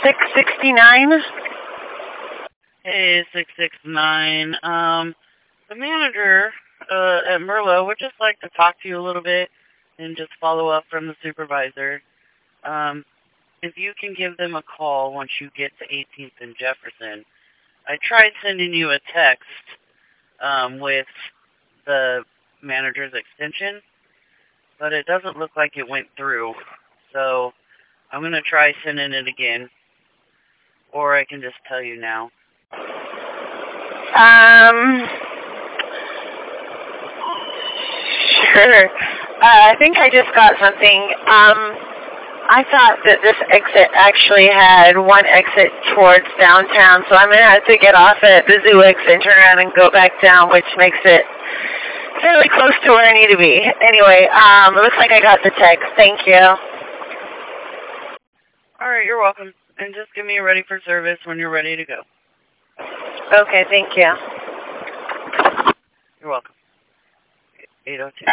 669. Hey, 669. The manager at Merlot would just like to talk to you a little bit and just follow up from the supervisor. If you can give them a call once you get to 18th and Jefferson. I tried sending you a text with the manager's extension, but it doesn't look like it went through. So I'm going to try sending it again, or I can just tell you now. Sure. I think I just got something. I thought that this exit actually had one exit towards downtown, so I'm going to have to get off at the Zoo X and turn around and go back down, which makes it fairly close to where I need to be. Anyway, it looks like I got the text. Thank you. All right, you're welcome. And just get me ready for service when you're ready to go. Okay, thank you. You're welcome. 802.